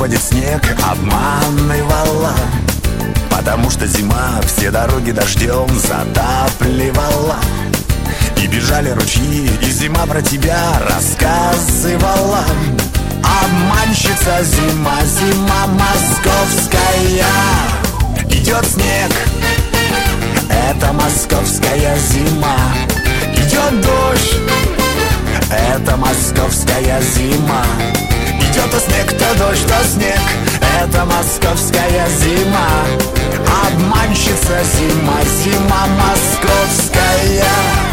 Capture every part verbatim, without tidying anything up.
выпадет снег, обманывала. Потому что зима все дороги дождем затапливала. И бежали ручьи, и зима про тебя рассказывала. Обманщица зима, зима московская. Идет снег, это московская зима. Идет дождь, это московская зима. Идет то снег, то дождь, то снег, это московская зима. Обманщица зима, зима московская.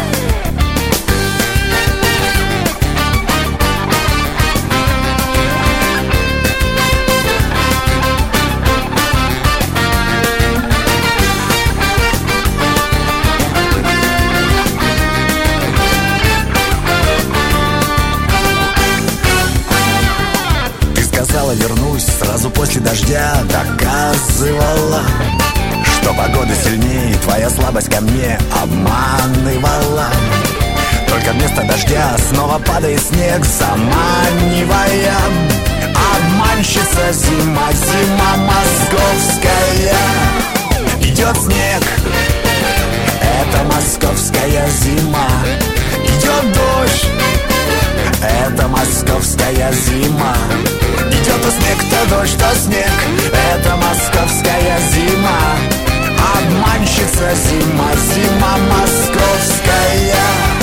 Вернусь сразу после дождя, доказывала, что погода сильнее, твоя слабость ко мне обманывала. Только вместо дождя снова падает снег, заманивая. Обманщица зима, зима московская. Идет снег, это московская зима. Идет дождь, это московская зима. Идет то снег, то дождь, то снег, это московская зима. Обманщица зима, зима московская.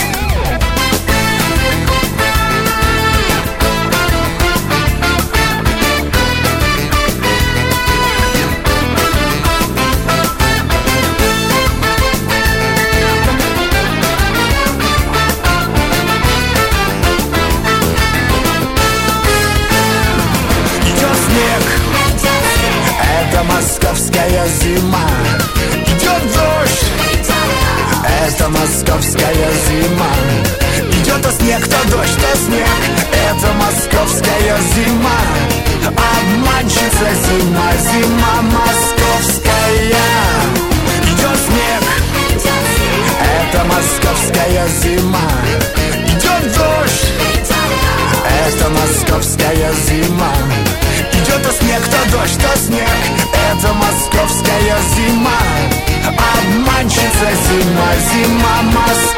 Московская зима. Идет дождь, это московская зима. Идет то снег, то дождь, то снег, это московская зима. Обманщица зима, зима московская. Идет снег, это московская зима. Идет дождь, это московская зима. Идет то снег, то дождь, то снег, это московская зима. Обманщица зима, зима московская.